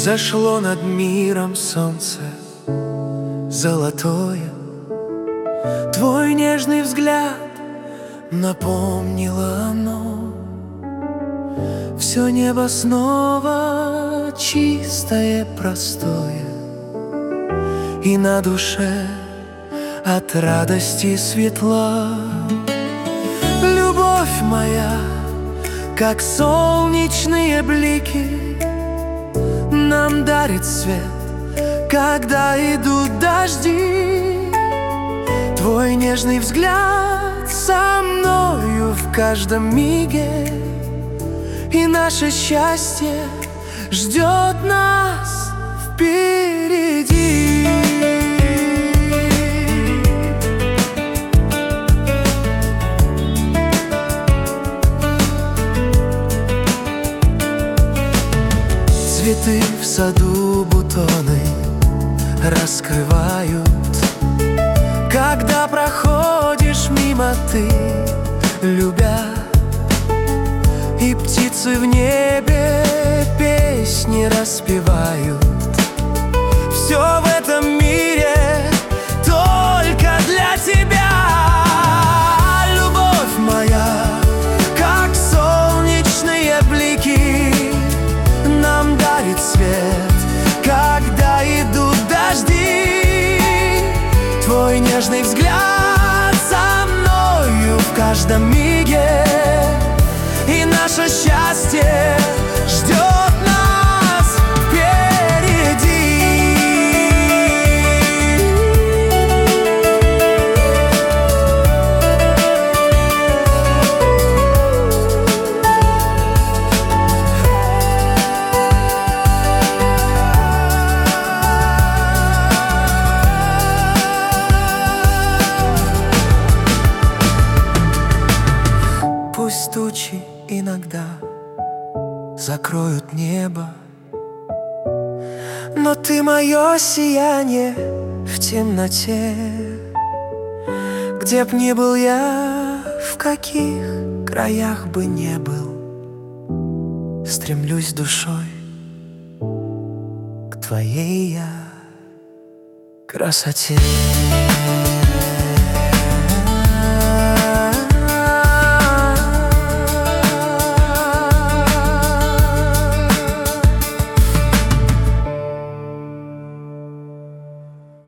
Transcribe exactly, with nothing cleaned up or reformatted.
Зашло над миром солнце золотое, твой нежный взгляд напомнило оно. Все небо снова чистое, простое, и на душе от радости светла. Любовь моя, как солнечные блики, нам дарит свет, когда идут дожди. Твой нежный взгляд со мною в каждом миге, и наше счастье ждет нас впереди. Цветы в саду бутоны раскрывают, когда проходишь мимо ты, любя. И птицы в небе песни распевают. Все в этом мире только для тебя. Любовь моя, как солнечные блики, нам дарит свет, когда идут дожди. Твой нежный взгляд со мною в каждом миге, и наше счастье ждет нас впереди. Пусть тучи иногда закроют небо, но ты мое сияние в темноте. Где б ни был я, в каких краях бы не был, стремлюсь душой к твоей я красоте.